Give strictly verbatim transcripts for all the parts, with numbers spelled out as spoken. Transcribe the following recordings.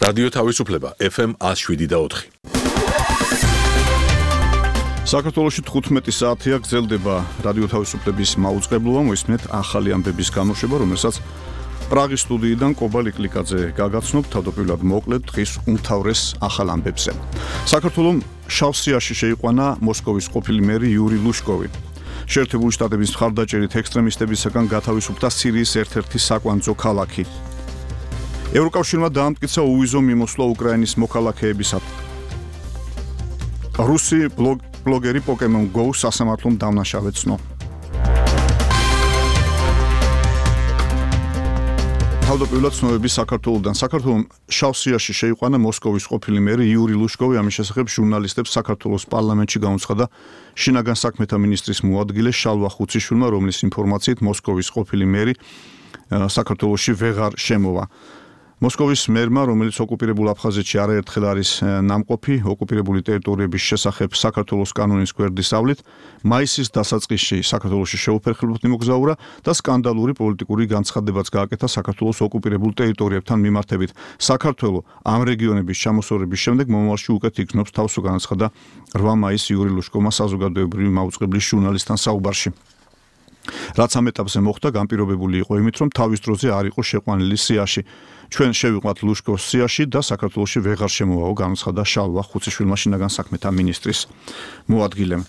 რადიო თავისუფლება ეფ ემ one oh seven და four. საქართველოში თხუთმეტი საათია გრძელდება რადიო თავისუფლების მაუწყებლობა, მოისმენთ ახალი ამბების გამოშვება, რომელსაც პრაღის სტუდიიდან კობა ლიკლიკაძე გაგაცნობ, თავდაპირველად მოკლედ დღის უმთავრეს ახალ ამბებზე. საქართველოს შავ სიაში შეიყვანა მოსკოვის ყოფილი მერი იური ლუშკოვი. შეერთებული შტატების მხარდაჭერით ექსტრემისტებისაგან გათავისუფლდა სირიის ერთ-ერთი საკვანძო ქალაქი. ევროკავშირმა დაამტკიცა უვიზო მიმოსვლა უკრაინის მოქალაქეებისათვის. რუსი ბლოგ ბლოგერი Pokemon Go სასამართლომ დამნაშავეცნო. თავდაპირველად ცნობები საქართველოსდან. საქართველოს შავ სიაში შეიყვანა მოსკოვის ყოფილი მერი იური ლუშკოვი, ამის შესახებ ჟურნალისტებს საქართველოს პარლამენტში გამოცხადა შინაგან საქმეთა მინისტრის მოადგილე შალვა ხუციშვილმა, რომლის ინფორმაციით მოსკოვის ყოფილი მერი საქართველოში ვეღარ შემოვა. მოსკოვის მერმა, რომელიც ოკუპირებულ აფხაზეთში არაერთხელ არის ნამყოფი ოკუპირებული ტერიტორიების შესახებ საქართველოს კანონის გვერდისავლით, მაისის დასაწყისში საქართველოში შეუფერხებლად იმოგზაურა და სკანდალური პოლიტიკური განცხადებაც გააკეთა საქართველოს ოკუპირებულ ტერიტორიებთან მიმართებით. საქართველო ამ რეგიონების ჩამოსწორების შემდეგ მომავალში უკეთ იგრძნობს თავს, განაცხადა რვა მაისს იური ლუშკოვმა საზოგადოებრივი მაუწყებლის ჟურნალისტთან საუბარში. რაც ამ ეტაპზე მოხდა, განპირობებული იყო იმით, რომ თავის დროზე არ იყო შეყვანილი სიაში. ჩვენ შევიყვანთ ლუშკოს სიაში და საქართველოში ვეღარ შემოვაო, განაცხადა შალვა ხუციშვილმა შინაგან საქმეთა მინისტრის მოადგილემ.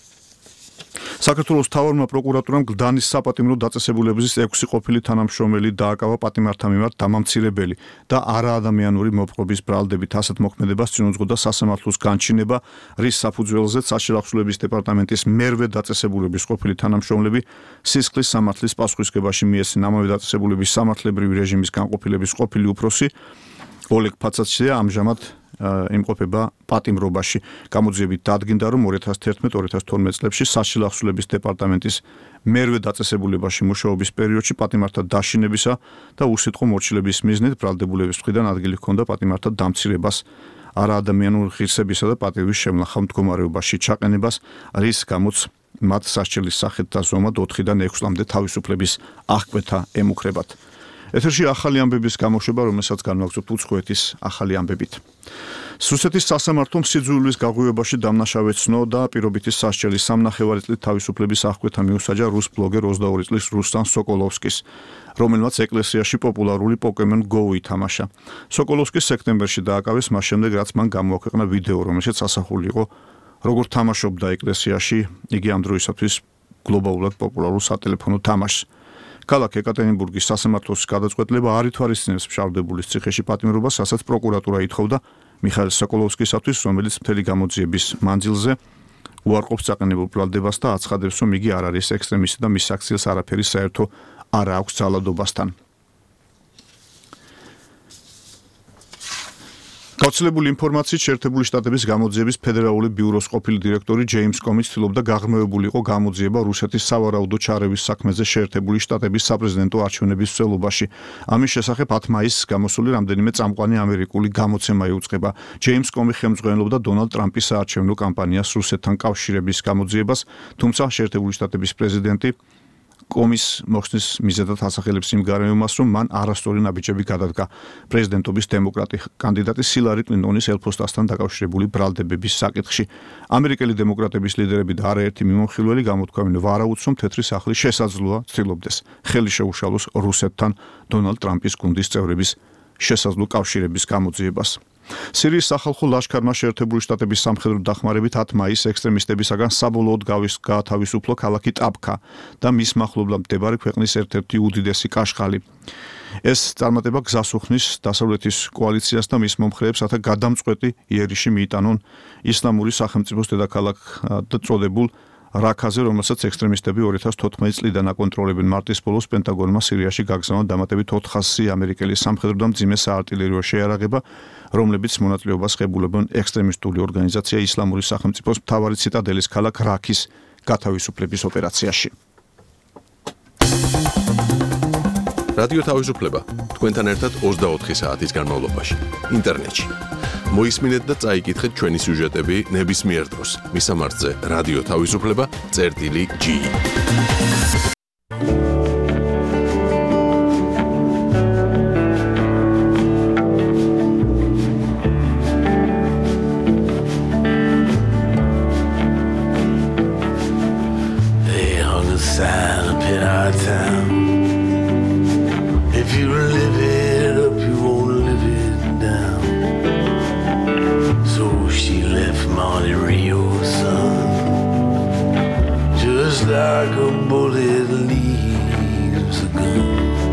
საქართველოს მთავარმა პროკურატურამ გლდანის საპატიმრო დაწესებულებების ექვსი ყოფილი თანამშრომელი დააკავა პატიმართა მიმართ დამამცირებელი და არაადამიანური მოპყრობის ბრალდებით. ასეთ მოქმედებას წინ უძღოდა სასამართლოს განჩინება, რის საფუძველზეც საშილახსოვრების დეპარტამენტის მერვე დაწესებულების ყოფილი თანამშრომლები სისხლის სამართლის პასუხისმგებაში მიეცნენ. ამავე დაწესებულების სამართლებრივი რეჟიმის განყოფილების ყოფილი უფროსი ოლეგ ფაცაცია ამჟამად იმყოფება პატიმრობაში. გამოძიებით დადგინდა, რომ ორი ათას თერთმეტ ორი ათას თორმეტ წლებში საშილახსოვრების დეპარტამენტის მერვე დაწესებულებაში მუშაობის პერიოდში პატიმართა დაშინებისა და უსიტყვო მორჩილების მიზნით ბრალდებულების მხრიდან ადგილი ჰქონდა პატიმართა დამცირებას, არაადამიანური ღირსებისა და პატივის შემნახავ მდგომარეობაში ჩაყენებას, რის გამოც მათ სასჯელის სახით დაზომად ოთხიდან ექვს წლამდე თავისუფლების აღკვეთა ემუქრებათ. ეთერში ახალი ამბების გამოშვება, რომელსაც განვაგრძობთ უცხოეთის ახალი ამბებით. რუსეთის სასამართლომ სიძულვილის გაღვივებაში დამნაშავეცნო და პირობითი სასჯელის სამნახევარი წლით თავისუფლების აღკვეთა მიუსაჯა რუს ბლოგერ ოცდაორი წლის რუსტან სოკოლოვსკის, რომელმაც ეკლესიაში პოპულარული Pokemon Go ითამაშა. სოკოლოვსკი სექტემბერში დააკავეს მას შემდეგ, რაც მან გამოაქვეყნა ვიდეო, რომელშიც ასახული იყო, როგორ თამაშობდა ეკლესიაში იგი ამ დროისათვის გლობალურად პოპულარულ სატელეფონო თამაშს. ქალაქ ეკატერინბურგის სასამართლოს გადაწყვეტილება არ ითვალისწინებს მშავდებულის ციხეში პატიმრობას, რასაც პროკურატურა ითხოვდა მიხაილ სოკოლოვსკისათვის, რომელიც მთელი გამოძიების მანძილზე უარყოფს წაყენებულ ბრალდებას და აცხადებს, რომ იგი არ არის ექსტრემისტი და მის აქციას არაფერი საერთო არ აქვს ძალადობასთან. გავრცელებული ინფორმაციით, შეერთებული შტატების გამოძიების ფედერალური ბიუროს ყოფილი დირექტორი ჯეიმს კომი ცდილობდა გაღრმავებულიყო გამოძიება რუსეთის სავარაუდო ჩარევის საქმეზე შეერთებული შტატების საპრეზიდენტო არჩევნების მსვლელობაში. ამის შესახებ ათ მაისს გამოსული რამდენიმე წამყვანი ამერიკული გამოცემა იუწყება. ჯეიმს კომი ხელმძღვანელობდა დონალდ ტრამპის საარჩევნო კამპანიას რუსეთთან კავშირების გამოძიებას, თუმცა შეერთებული შტატების პრეზიდენტი კომის მოხსნის მიზეზად ასახელებს იმ გარემოს, რომ მან არასწორი ნაბიჯები გადადგა პრეზიდენტობის დემოკრატი კანდიდატი ჰილარი კლინტონის ელფოსტასთან დაკავშირებული ბრალდებების საკითხში. ამერიკელი დემოკრატების ლიდერები და არაერთი მიმოხილველი გამოთქვამენ ვარაუდს, რომ თეთრი სახლი შესაძლოა ცდილობდეს ხელი შეუშალოს რუსეთთან დონალდ ტრამპის გუნდის წევრების შესაძლო კავშირების გამოძიებას. სირიის სახალხო ლაშქარმა შეერთებული შტატების სამხედრო დახმარებით ათ მაისს ექსტრემისტებისაგან საბოლოოდ გაათავისუფლო ქალაქი ტაბქა და მის მახლობლად მდებარე ქვეყნის ერთ-ერთი უდიდესი კაშხალი. ეს წარმატება გზას უხსნის დასავლეთის კოალიციას და მის მომხრეებს, რათა გადამწყვეტი იერიში მიიტანონ ისლამური სახელმწიფოს დედაქალაქად წოდებულ რაქაზე, რომელსაც ექსტრემისტები ორი ათას თოთხმეტი წლიდან აკონტროლებენ. მარტის ბოლოს პენტაგონმა სირიაში გაგზავნა დამატებით ოთხასი ამერიკელი სამხედრო და მძიმე საარტილერიო შეიარაღება, რომლებიც მონაწილეობას ღებულებენ ექსტრემისტული ორგანიზაცია ისლამური სახელმწიფოს მთავარი ციტადელის ქალაქ რაქის გათავისუფლების ოპერაციაში. რადიო თავისუფლება თქვენთან ერთად ოცდაოთხი საათის განმავლობაში ინტერნეტში. მოისმინეთ და წაიკითხეთ ჩვენი სიუჟეტები ნებისმიერ დროს. მისამართზე რადიო თავისუფლება წერტილი ჯი. a sign up in our town. If you live it up, you won't live it down. So she left Monte Rio, son, just like a bullet leaves a gun.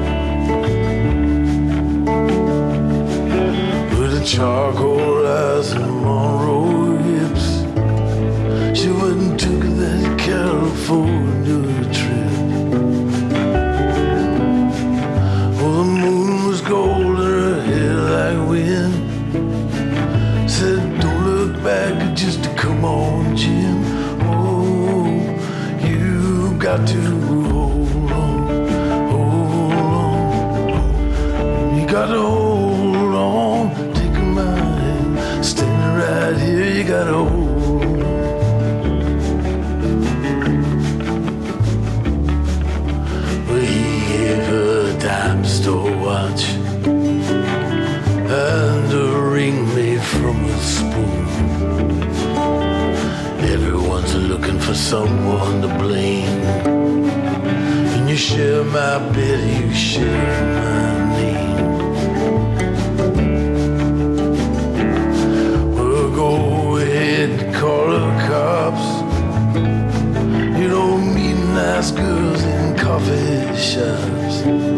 With a charcoal eyes and Monroe hips, she went and took that California trip. Oh, the moon was gold and her hair like wind. Said, don't look back, just to come on, Jim. Oh, you got to hold on, hold on. You got to hold on, take my hand, standing right here, you got to hold on. Dime store watch and a ring made from a spoon. Everyone's looking for someone to blame. When you share my bed, you share my name. Well, go ahead and call the cops. You don't meet nice girls in coffee shops.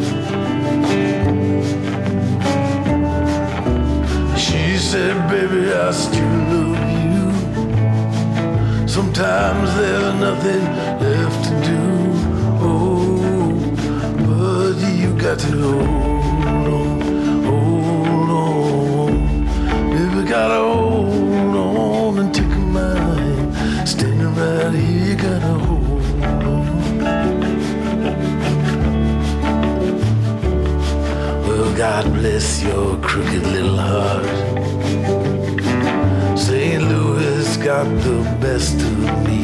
She said, baby, I still love you. Sometimes there's nothing left to do. Oh, but you got to hold on, hold on. Baby, gotta hold on and take my hand. Standing right here, you gotta hold on. Well, God bless your crooked little heart. Saint Louis got the best of me.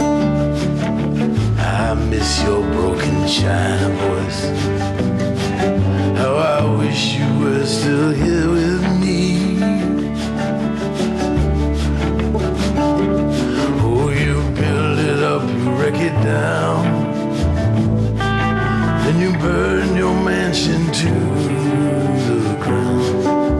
I miss your broken China voice. How I wish you were still here with me. Oh, you build it up, you wreck it down, then you burn your mansion to the ground.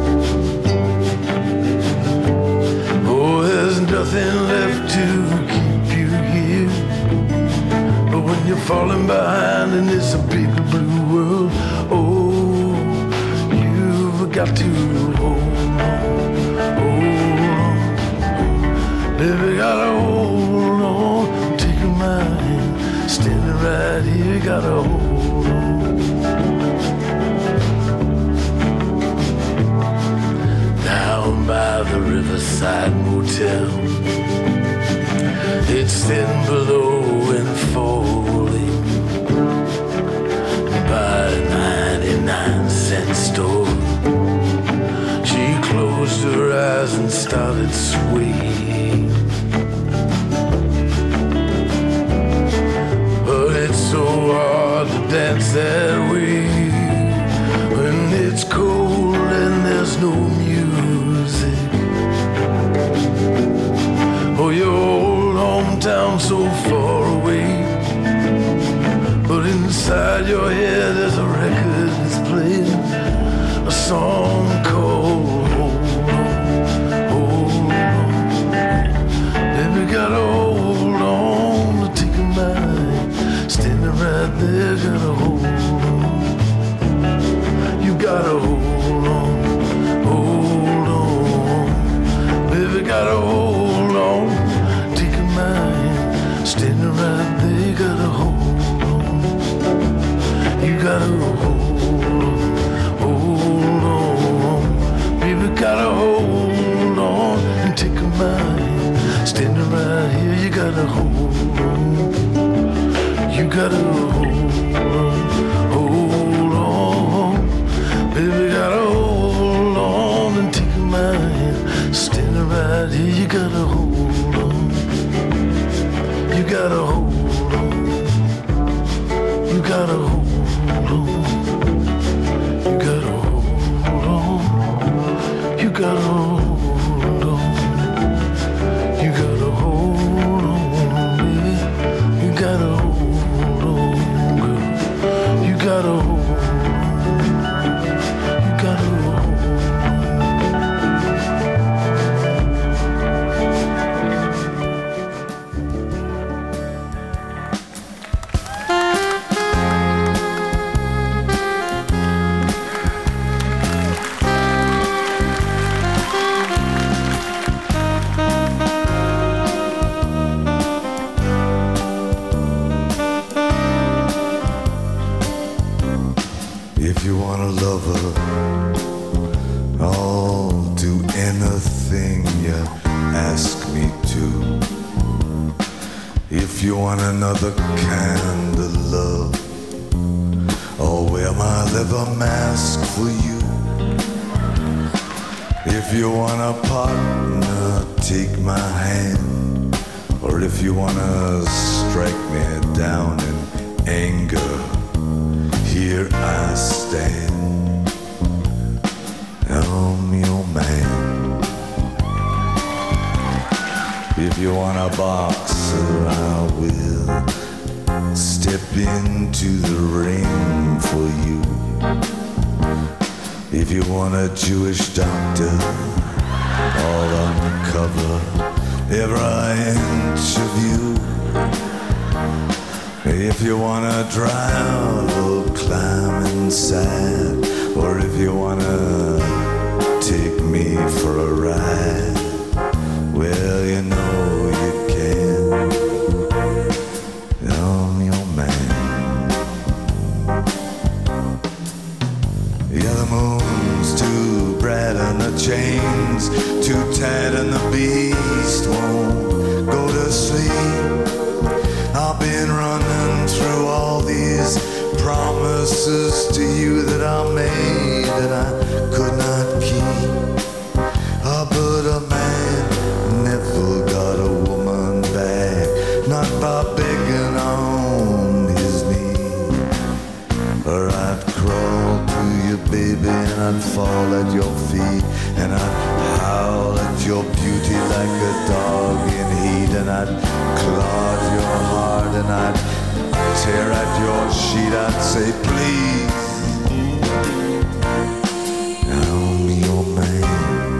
Oh, there's nothing left to keep you here. But when you're falling behind and it's a big blue world, oh, you've got to hold on, hold on. Baby, gotta hold on, take my hand, standing right here, gotta hold on. Down by the Riverside Motel, it's thin below and falling. By a ninety-nine cent store, she closed her eyes and started swaying. But it's so hard to dance that way when it's cold and there's no music. Oh, your old hometown so far away, but inside your head there's a record that's playing a song called Hold On, Hold On. Baby, gotta hold on to take a mind, standing right there, gotta hold on. You gotta hold on, hold on. Baby, gotta hold on, take a mind, standing right there, gotta hold on. You gotta hold on, hold on. Baby, gotta hold on and take a mind, standing right here, you gotta hold on. You gotta hold on, hold on. Baby, gotta hold on and take my hand, standing right here, you gotta hold on. You gotta hold on. You gotta hold on. You gotta hold on. You gotta hold on. You gotta hold on, baby. You gotta hold on. If you want a lover, I'll do anything you ask me to. If you want another kind of love, I'll wear my leather mask for you. If you want a partner, take my hand. Or if you wanna strike me down in anger, here I stand. I'm your man. If you want a boxer, I will step into the ring for you. If you want a Jewish doctor, I'll uncover every inch of you. If you wanna drive, I'll climb inside. Or if you wanna take me for a ride, well, you know you can. I'm your man. Yeah, the moon's too bright and the chains too tight and the beast won't go to sleep. I've been running through all these promises to you that I made and I could not keep. Oh, but a man never got a woman back, not by begging on his knee. Or I'd crawl to you, baby, and I'd fall at your feet, and I'd howl at your beauty like a dog in heat, and I'd clog your heart, and I'd tear at your sheet. I'd say, please, I'm your man.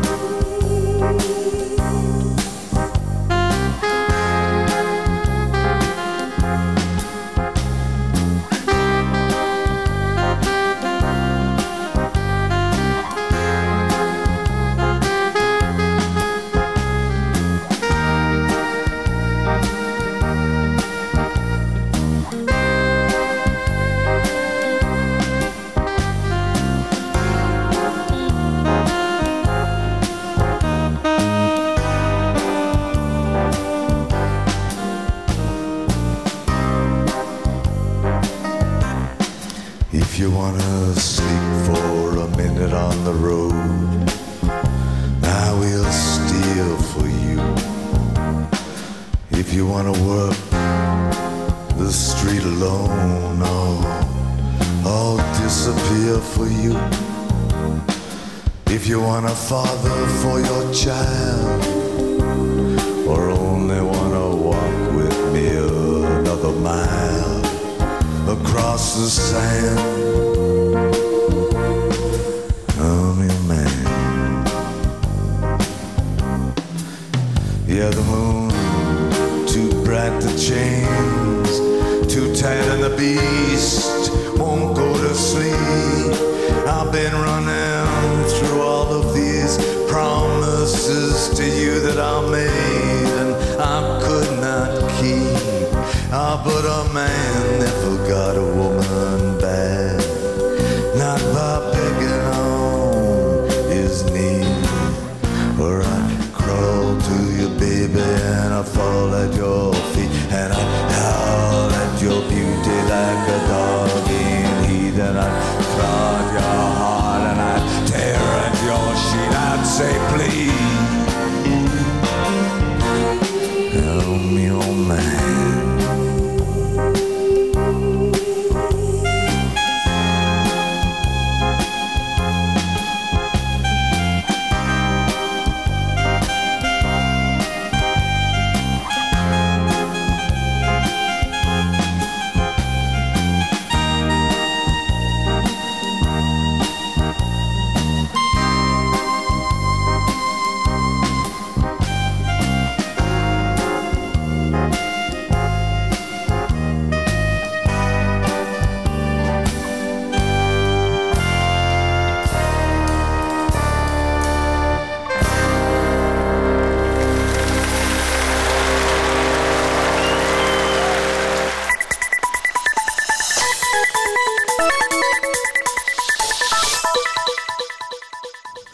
If you wanna sleep for a minute on the road, I will steal for you. If you wanna work the street alone, oh, I'll disappear for you. If you want a father for your child, or only wanna walk with me another mile across the sand, I'm your man. Yeah, the moon too bright, the chains too tight, and the beast won't go to sleep. I've been running through all of these promises to you that I made and I could not keep. Ah, but a man never got a woman back, not by begging on his knee. Or I'd crawl to you, baby, and I'd fall at your feet, and I'd howl at your beauty like a dog in heat, and I'd clog your heart, and I'd tear at your sheet. I'd say, please, I'm your man.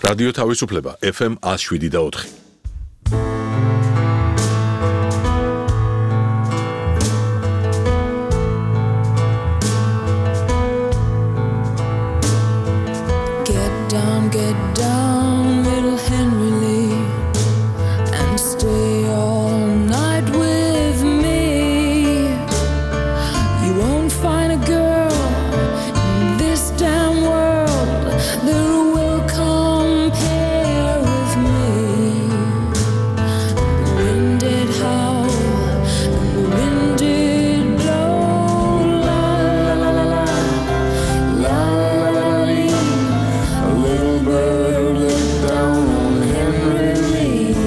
რადიო თავისუფლება F M one oh seven და four. Get down, get down, little Henry Lee, and stay all night with me. You won't find a girl in this damn world that will compare with me. The wind did howl and the wind did blow, la la la la la la la la. A little bird looked down on Henry Lee.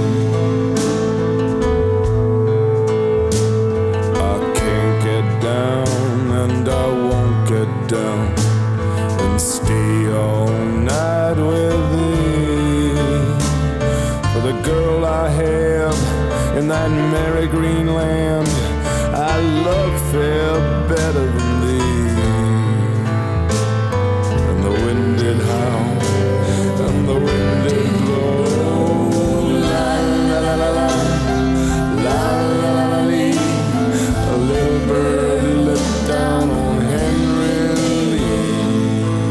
I can't get down and I won't get down and stay all night with thee. For the girl I have in that merry green land, I love fair better than thee. And the wind did howl and the wind did blow, la la la la la la la la lee. A little bird looked down on Henry Lee.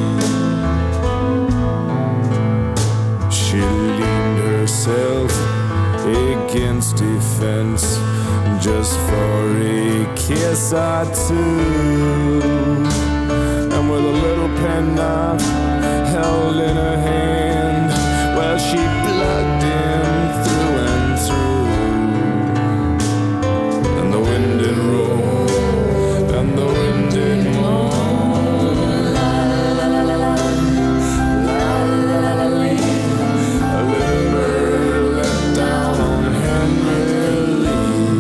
She leaned herself against a fence just for a kiss or two, and with a little penknife held in her hand, well, she plugged him through and through. And the wind did roll and the wind did moan, la la la la la la la la lee. A little bird let down on Henry Lee.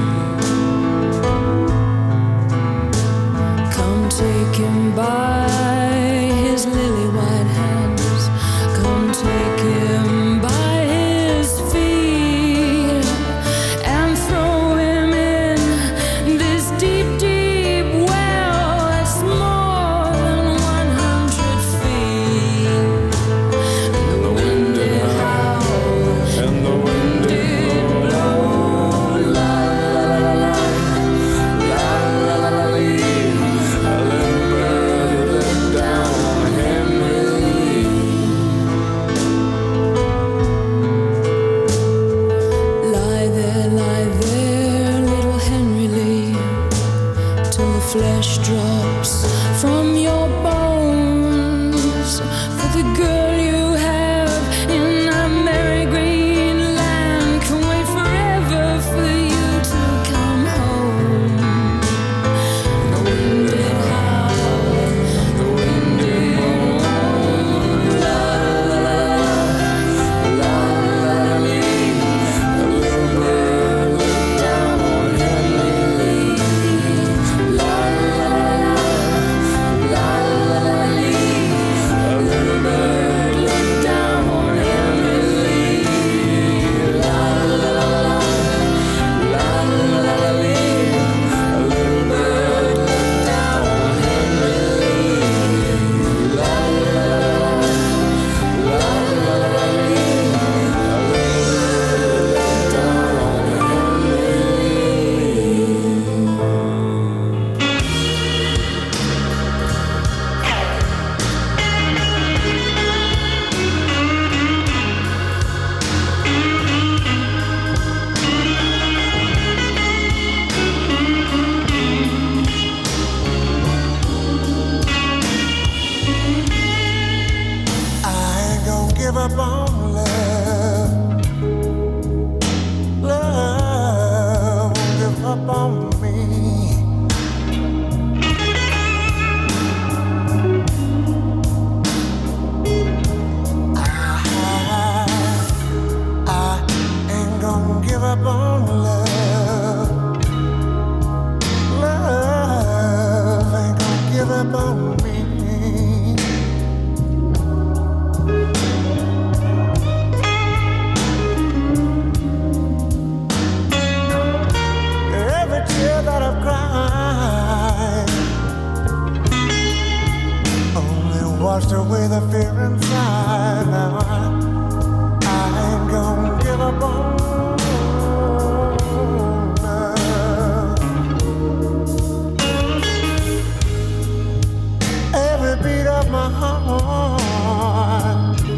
Come take him by his lily white hands. Come take him by his feet and throw him in this deep, deep well that's more than one hundred feet. And the wind did howl And the wind did blow, la la la la la la la la lee. A little bird let down on Henry Lee. Lie there, lie there, little Henry Lee, till the flesh drops from your bones. For the girl you have in that merry green land can wait forever for you to come home. The wind did howl, the wind did moan, la la la la la la lee. A little bird let down on Henry Lee. La la la la la la lee. A little bird let down on Henry Lee. La la la la la la la lee. A little bird let down on Henry Lee. La la la la la la lee. A little bird let down on Henry I ain't gonna give up on love. Love won't give up on me. I, I ain't gonna give up on love. Love ain't gonna give up on me. washed away the fear inside. Now I, I ain't gonna give up on love. Every beat of my heart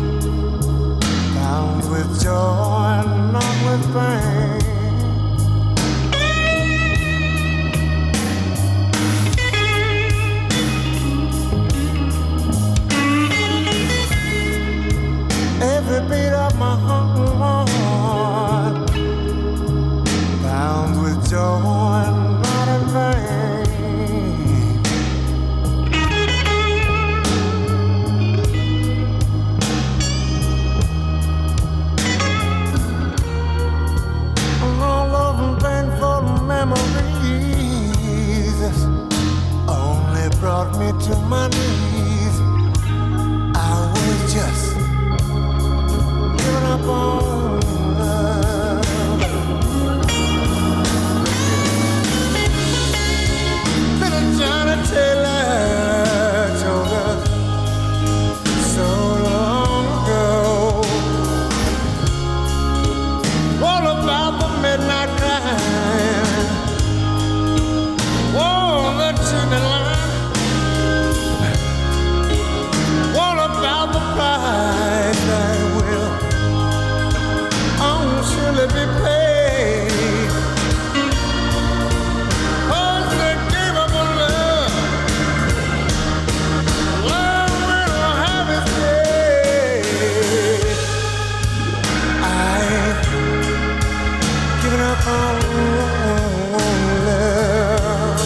bound with joy and not with pain. Every beat of my heart bound with joy and not in vain. All those painful memories only brought me to my knees. I was just giving up on love. Little Johnny Taylor told us so long ago all about the midnight climb, oh, the chimney line, all about the price that will surely be paid. Cause they gave up on love. Love will have its day. I ain't giving up on love.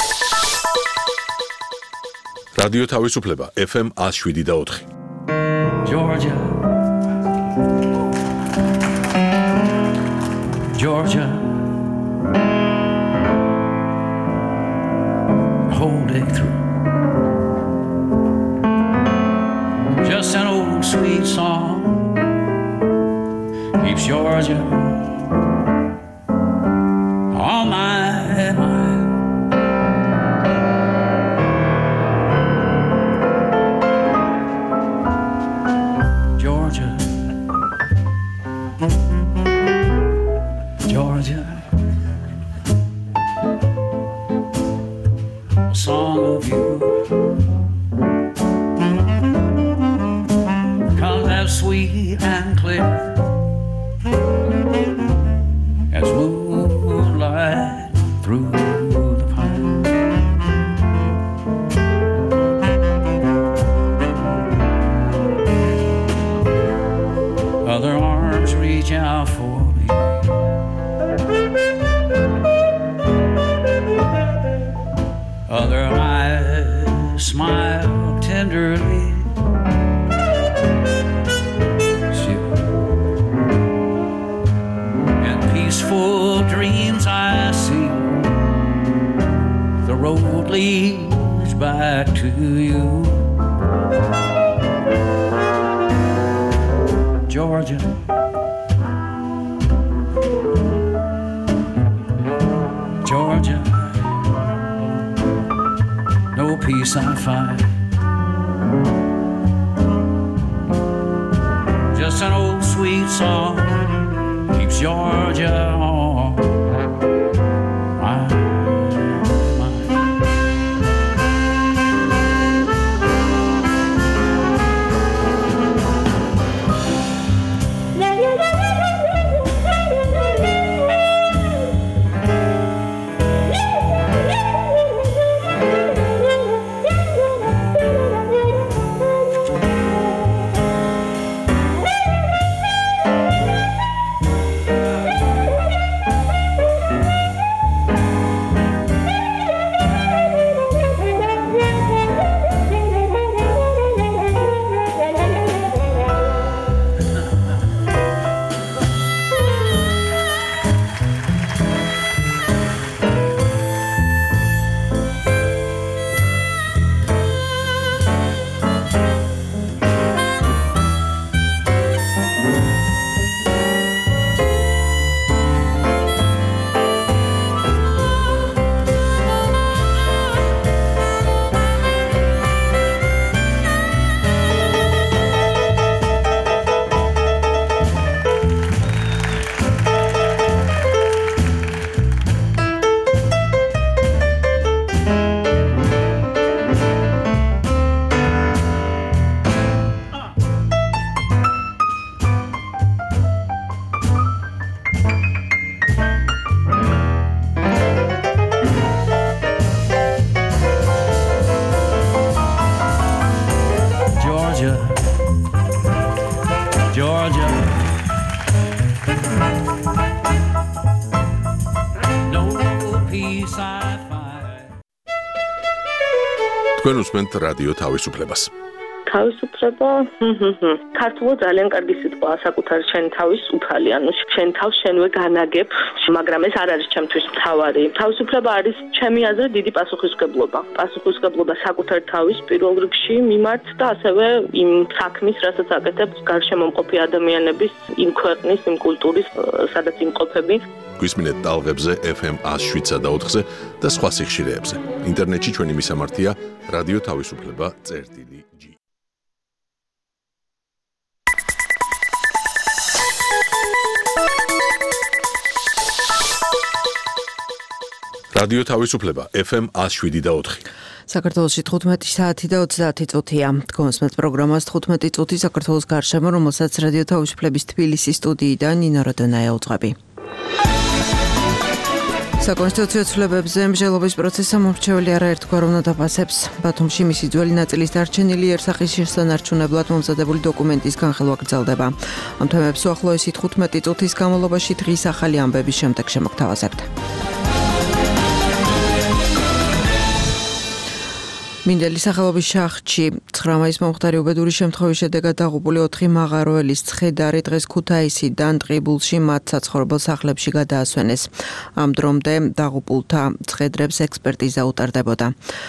რადიო თავისუფლება ეფ ემ one oh seven და four. Georgia, Georgia, whole day through. Just an old sweet song keeps Georgia on my mind. Georgia, Georgia, a song of you comes as sweet and clear as moonlight through the pine. Other arms reach out for me, other eyes smile tenderly. Peaceful dreams I see, the road leads back to you. Georgia, Georgia, no peace I find, just an old sweet song keeps Georgia on my mind. Georgia, no peace I find. თქვენ უსმენთ რადიო თავისუფლებას. თავისუფლება, ქართულად ძალიან კარგი სიტყვაა საკუთარი შენი თავის უფალი, ანუ შენ თავს შენვე განაგებ, მაგრამ ეს არ არის ჩემთვის მთავარი. თავისუფლება არის ჩემი აზრით დიდი პასუხისმგებლობა. პასუხისმგებლობა საკუთარი თავის პირველ რიგში მიმართ და ასევე იმ საქმის, რასაც აკეთებს გარშემო მყოფი ადამიანების, იმ ქვეყნის, იმ კულტურის, სადაც იმყოფები. გვისმინეთ ტალღებზე ეფ ემ one oh seven და ოთხზე და სხვა სიხშირეებზე. ინტერნეტში ჩვენი მისამართია რადიო თავისუფლება წერტილი ჯი. რადიო თავისუფლება ეფ ემ one oh seven და ოთხი. საქართველოში თხუთმეტი საათი და ოცდაათი წუთია. თქვენს პროგრამას თხუთმეტი წუთი საქართველოს გარშემო, რომელსაც რადიო თავისუფლების თბილისის სტუდიიდან ნინო როდონაია უძღვები. საკონსტიტუციო ცვლილებებზე მსჯელობის პროცესს მომრჩეველი არაერთგვარ უნდა დაფასებს. ბათუმში მისი ძველი ნაწილის დარჩენილი ერსახის შესანარჩუნებლად მომზადებული დოკუმენტის განხილვა გრძელდება. ამ თემებს უახლოესი თხუთმეტი წუთის განმავლობაში დღის ახალი ამბების შემდეგ შემოგთავაზებთ. მინდელი სახელობის შახტში ცხრა მაისს მომხდარი უბედური შემთხვევის შედეგად დაღუპული ოთხი მაღაროელის ცხედარი დღეს ქუთაისიდან ტყიბულში მათ საცხოვრებელ სახლებში გადაასვენეს. ამ დრომდე დაღუპულთა ცხედრებს ექსპერტიზა უტარდებოდა.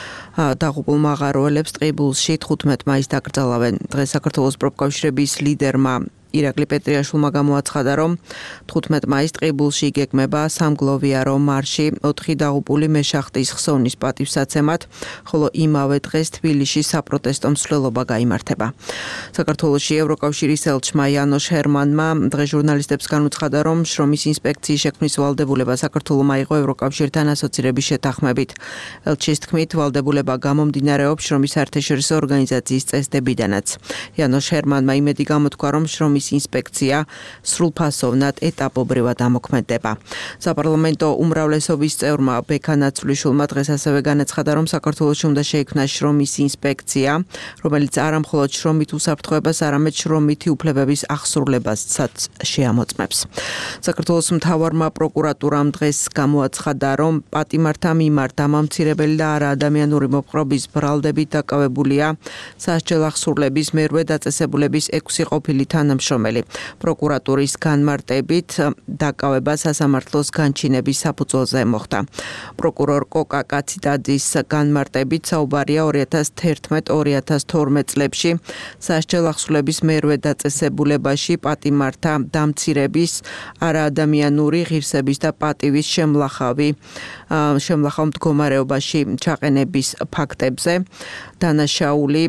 დაღუპულ მაღაროელებს ტყიბულში თხუთმეტ მაისს დაკრძალავენ. დღეს საქართველოს პროფკავშირების ლიდერმა ირაკლი პეტრიაშვილმა გამოაცხადა, რომ თხუთმეტ მაისს ტყიბულში იგეგმება სამგლოვიარო მარში ოთხი დაღუპული მეშახტის ხსოვნის პატივსაცემად, ხოლო იმავე დღეს თბილისში საპროტესტო მსვლელობა გაიმართება. საქართველოში ევროკავშირის ელჩმა იანოშ ჰერმანმა დღეს ჟურნალისტებს განუცხადა, რომ შრომის ინსპექციის შექმნის ვალდებულება საქართველოს აიღო ევროკავშირთან ასოცირების შეთანხმებით. ელჩის თქმით, ვალდებულება გამომდინარეობს შრომის საერთაშორისო ორგანიზაციის წესდებიდანაც. იანოშ ჰერმანმა იმედი გამოთქვა, რომ შრომის ინსპექცია სრულფასოვნად ეტაპობრივად ამოქმედება. საპარლამენტო უმრავლესობის წევრმა ბექა ნაცვლიშვილმა დღეს ასევე განაცხადა, რომ საქართველოში უნდა შეიქმნას შრომის ინსპექცია, რომელიც არა მხოლოდ შრომით უსაფრთხოებას, არამედ შრომითი უფლებების აღსრულებასაც შეამოწმებს. საქართველოს მთავარმა პროკურატურამ დღეს გამოაცხადა, რომ პატიმართა მიმართ დამამცირებელი და არაადამიანური მოპყრობის ბრალდებით დაკავებულია სასჯელ აღსრულების მერვე დაწესებულების ექვსი ყოფილი თანამშრომელი. პროკურატურის განმარტებით დაკავება სასამართლოს განჩინების საფუძველზე მოხდა. პროკურორ კოკა კაციდაძის განმარტებით საუბარია ორი ათას თერთმეტ ორი ათას თორმეტ წლებში სასჯელ აღსრულების მერვე დაწესებულებაში პატიმართა დამცირების, არაადამიანური ღირსების და პატივის შემლახავი შემლახავ მდგომარეობაში ჩაყენების ფაქტებზე. დანაშაული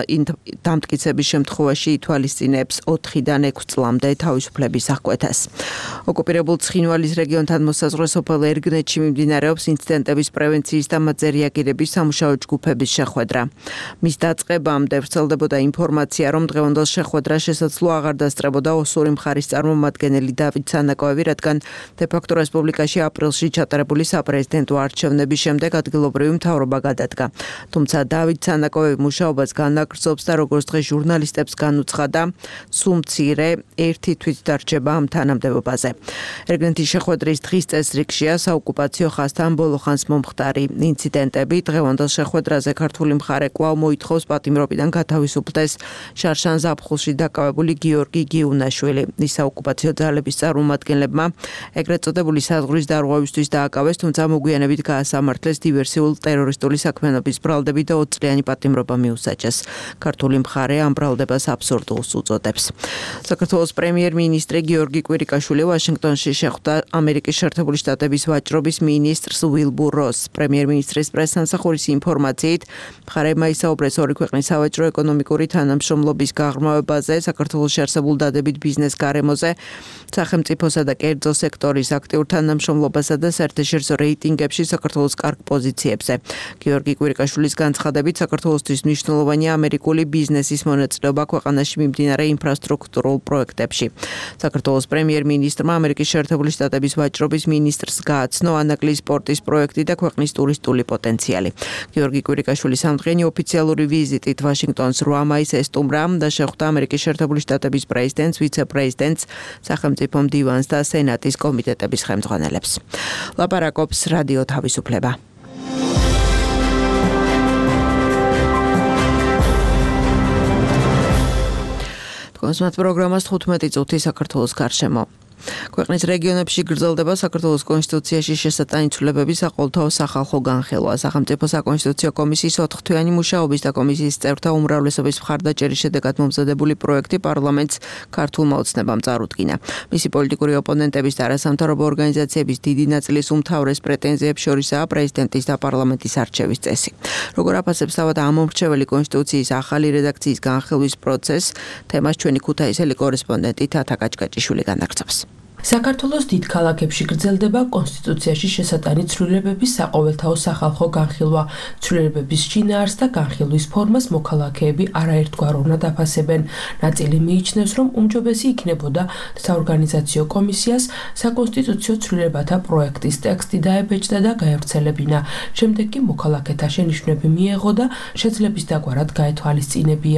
დამტკიცების შემთხვევაში ითვალისწინებს ოთხიდან ექვს წლამდე თავისუფლების აღკვეთას. ოკუპირებულ ცხინვალის რეგიონთან მოსაზღვრე სოფელ ერგნეთში მიმდინარეობს ინციდენტების პრევენციის და მათზე რეაგირების სამუშაო ჯგუფების შეხვედრა. მის დაწყებამდე ვრცელდებოდა ინფორმაცია, რომ დღევანდელ შეხვედრას შესაძლოა აღარ დასწრებოდა ოსური მხარის წარმომადგენელი დავით სანაკოევი, რადგან დე-ფაქტო რესპუბლიკაში აპრილში ჩატარებული საპრეზიდენტო არჩევნების შემდეგ ადგილობრივი მთავრობა გადადგა. თუმცა დავით სანაკოევი მუშაობას განაგრძობს და როგორც დღეს ჟურნალისტებს განუცხადა, სულ მცირე ერთი თვითდარჩება ამ თანამდებობაზე. ერგნეთის შეხვედრის დღის წესრიგშია საოკუპაციო ხაზთან ბოლო ხანს მომხდარი ინციდენტები. დღევანდელ შეხვედრაზე ქართული მხარე კვლავ მოითხოვს პატიმრობიდან გათავისუფლდეს შარშან ზაფხულში დაკავებული გიორგი გიუნაშვილი. ის საოკუპაციო ძალების წარმომადგენლებმა ეგრეთ წოდებული საზღვრის დარღვევისთვის დააკავეს, თუმცა მოგვიანებით გაასამართლეს დივერსიულ ტერორისტული საქმიანობის ბრალდები და ოც წლიანი პატიმრობა მიუსაჯეს. ქართული მხარე ამ ბრალდებას აბსურდულს უწოდებს. საქართველოს პრემიერ-მინისტრი გიორგი კვირიკაშვილი ვაშინგტონში შეხვდა ამერიკის შეერთებული შტატების ვაჭრობის მინისტრს უილბურ როსს. პრემიერ-მინისტრის პრესსამსახურის ინფორმაციით, მხარეებმა ისაუბრეს ორი ქვეყნის სავაჭრო-ეკონომიკური თანამშრომლობის გაღრმავებაზე, საქართველოში არსებულ დადებით ბიზნეს გარემოზე, სახელმწიფოსა და კერძო სექტორის აქტიურ თანამშრომლობასა და საერთაშორისო რეიტინგებში საქართველოს კარგ პოზიციებზე. გიორგი კვირიკაშვილის განცხადებით, საქართველოსთვის მნიშვნელოვანია ამერიკული ბიზნესის მონაწილეობა ქვეყანაში მიმდინარე ინფრასტრუქტურულ პროექტებში. საქართველოს პრემიერ-მინისტრმა ამერიკის შეერთებული შტატების ვაჭრობის მინისტრს გააცნო ანაკლის პორტის პროექტი და ქვეყნის ტურისტული პოტენციალი. გიორგი კვირიკაშვილის სამდღიანი ოფიციალური ვიზიტით ვაშინგტონს რვა მაისს ესტუმრა და შეხვდა ამერიკის შეერთებული შტატების პრეზიდენტს, ვიცე-პრეზიდენტს, სახელმწიფო მდივანს და სენატის კომიტეტების ხელმძღვანელებს. ლაპარაკობს რადიო თავისუფლება. კონსმათ პროგრამას თხუთმეტი წუთი საქართველოს გარშემო. ქვეყნის რეგიონებში გრძელდება საქართველოს კონსტიტუციაში შესატანი ცვლილებების საყოველთაო სახალხო განხილვა. სახელმწიფო საკონსტიტუციო კომისიის ოთხთვიანი მუშაობის და კომისიის წევრთა უმრავლესობის მხარდაჭერის შედეგად მომზადებული პროექტი პარლამენტს ქართულმა ოცნებამ წარუდგინა. მისი პოლიტიკური ოპონენტების და არასამთავრობო ორგანიზაციების დიდი ნაწილის უმთავრეს პრეტენზიებს შორისაა პრეზიდენტის და პარლამენტის არჩევის წესი. როგორ აფასებს თავად ამომრჩეველი კონსტიტუციის ახალი რედაქციის განხილვის პროცესს, თემას ჩვენი ქუთაისელი კორესპონდენტი თათა კაჭკაჭიშვილი განაგრძობს. საქართველოს დიდ ქალაქებში გრძელდება კონსტიტუციაში შესატანი ცვლილებების საყოველთაო სახალხო განხილვა. ცვლილებების შინაარსს და განხილვის ფორმას მოქალაქეები არაერთგვაროვნად აფასებენ. ნაწილი მიიჩნევს, რომ უმჯობესი იქნებოდა საორგანიზაციო კომისიას საკონსტიტუციო ცვლილებათა პროექტის ტექსტი დაებეჭდა და გაევრცელებინა. შემდეგ კი მოქალაქეთა შენიშვნები მიეღო და შეძლების დაგვარად გაეთვალისწინებია.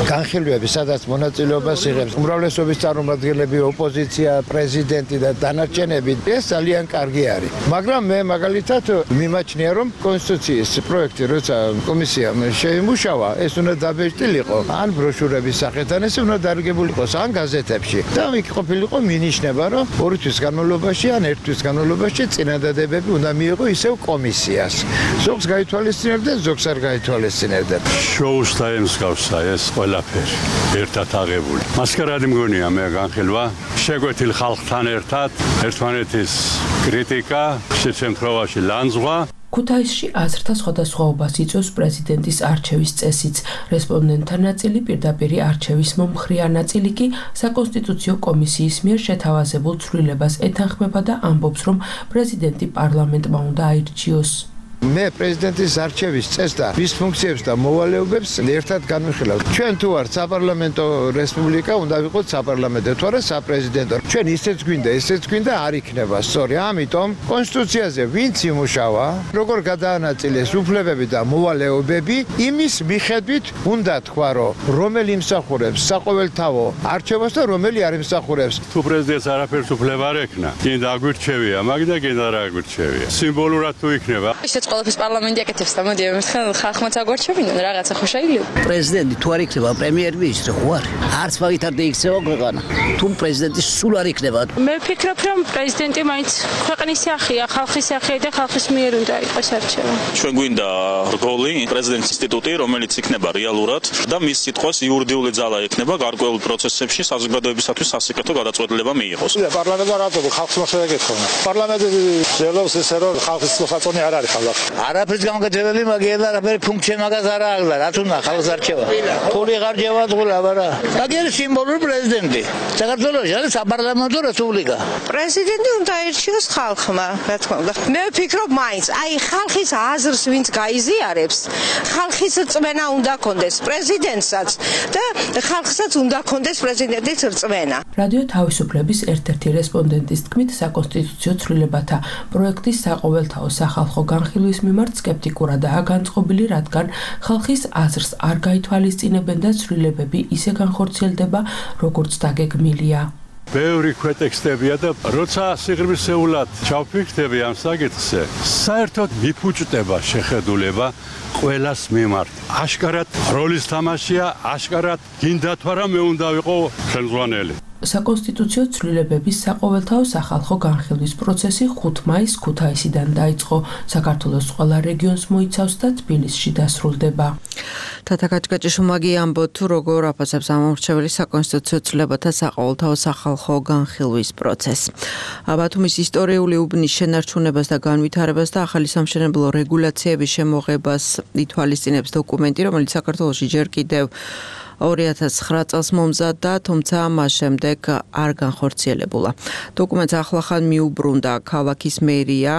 განხილვები, სადაც მონაწილეობას იღებს უმრავლესობის წარმომადგენლები, ოპოზიცია, პრეზიდენტი და დანარჩენები, ეს ძალიან კარგი არის. მაგრამ მე მაგალითად მიმაჩნია, რომ კონსტიტუციის პროექტი, როცა კომისიამ შეიმუშავა, ეს უნდა დაბეჭდილიყო ან ბროშურების სახით, ან ეს უნდა დარგებული იყოს ან გაზეთებში. და იქ ყოფილიყო მინიშნება, რომ ორი თვის განმავლობაში ან ერთი თვის განმავლობაში წინადადებები უნდა მიიღო ისევ კომისიას. ზოგს გაითვალისწინებდა, ზოგს არ გაითვალისწინებდა. შოუსთან ემსგავსა ეს ყველაფერი ერთად აღებული. მასკარადი მგონია მე განხილვა, შეგვეთილ ხალხთან ერთად ერთმანეთის კრიტიკა, შემთხვევაში ლანძღვა. ქუთაისში აზრთა სხვადასხვაობას იწვევს პრეზიდენტის არჩევის წესიც. რესპონდენტთა ნაწილი პირდაპირ არჩევის მომხრეა, ნაწილი კი საკონსტიტუციო კომისიის მიერ შეთავაზებულ ცვლილებას ეთანხმება და ამბობს, რომ პრეზიდენტი პარლამენტმა უნდა აირჩიოს. მე პრეზიდენტის არჩევის წესს და მის ფუნქციებს და მოვალეობებს ერთად განვიხილავ. ჩვენ თუ ვართ საპარლამენტო რესპუბლიკა, უნდა ვიყოთ საპარლამენტო, თუ არა საპრეზიდენტო. ჩვენ ისეც გვინდა, ისეც გვინდა არ იქნება სწორი. ამიტომ კონსტიტუციაზე ვინც იმუშავა, როგორ გადაანაწილეს უფლებები და მოვალეობები, იმის მიხედვით უნდა თქვა, რომ რომელი იმსახურებს საყოველთაო არჩევას და რომელი არ იმსახურებს. თუ პრეზიდენტს არაფერს უფლება არ ექნა, კიდე აგვირჩევია, მაგდა კიდე არ აგვირჩევია. სიმბოლურად თუ იქნება ყველაფერს პარლამენტი აკეთებს და მოდი მერთხელ ხალხმაც აგვარჩევინონ რაღაცა ხო შეიძლება. პრეზიდენტი თუ არ იქნება პრემიერ მინისტრი ხო არ? არც მაგითარ დაიქცევა ქვეყანა. თუ პრეზიდენტი სულ არ იქნება. მე ვფიქრობ რომ პრეზიდენტი მაინც ქვეყნის სახეა, ხალხის სახეა და ხალხის მიერ უნდა იყოს არჩევა. ჩვენ გვინდა რგოლი, პრეზიდენტის ინსტიტუტი, რომელიც იქნება რეალურად და მის სიტყვას იურიდიული ძალა ექნება გარკვეულ პროცესებში საზოგადოებისათვის სასიკეთო გადაწყვეტილება მიიღოს. პარლამენტი რატო ხალხს მოხდა გეთხოვნა. პარლამენტი ზელოს ესე რომ ხალხის მოსაწონი არ არის ხალხი. არაფერს გამგეძებელი მაგია და არაფერი ფუნქცია მაგას არ აღლა. რა თქმა უნდა ხალხს არჩევა. თული გარჩევა თულა არა. მაგერ სიმბოლური პრეზიდენტი. საქართველოს არის საპარლამენტო რესპუბლიკა. პრეზიდენტი უნდა აირჩიოს ხალხმა, რა თქმა უნდა. მე ვფიქრობ მაინც, აი ხალხის აზრს ვინც გაიზიარებს, ხალხის რწმენა უნდა კონდეს პრეზიდენტსაც და ხალხსაც უნდა კონდეს პრეზიდენტის რწმენა. რადიო თავისუფლების ერთ-ერთი რესპონდენტის თქმით, საკონსტიტუციო ცვლილებათა პროექტის საყოველთაო სახალხო განხილვის მიმართ სკეპტიკურადაა განწყობილი, რადგან ხალხის აზრს არ გაითვალისწინებენ და ცვლილებები ისე განხორციელდება, როგორც დაგეგმილია. ბევრი ქვეტექსტებია და როცა სიღრმისეულად ჩავფიქრდები ამ საკითხზე, საერთოდ მიფუჭდება შეხედულება ყველას მიმართ. აშკარად როლის თამაშია, აშკარად გინდა თუ არა მე უნდა ვიყო ხელმძღვანელი. საკონსტიტუციო ცვლილებების საყოველთაო სახალხო განხილვის პროცესი ხუთ მაისს ქუთაისიდან დაიწყო. საქართველოს ყველა რეგიონს მოიცავს და თბილისში დასრულდება. თათა კაჭკაჭიშუმაგი ამბობ თუ როგორ აფასებს ამომრჩეველი საკონსტიტუციო ცვლილებათა საყოველთაო სახალხო განხილვის პროცესს. ბათუმის ისტორიული უბნის შენარჩუნებას და განვითარებას და ახალი სამშენებლო რეგულაციების შემოღებას ითვალისწინებს დოკუმენტი, რომელიც საქართველოში ჯერ კიდევ ორი ათას ცხრა წელს მომზადდა, თუმცა მას შემდეგ არ განხორციელებულა. დოკუმენტს ახლახან მიუბრუნდა ქალაქის მერია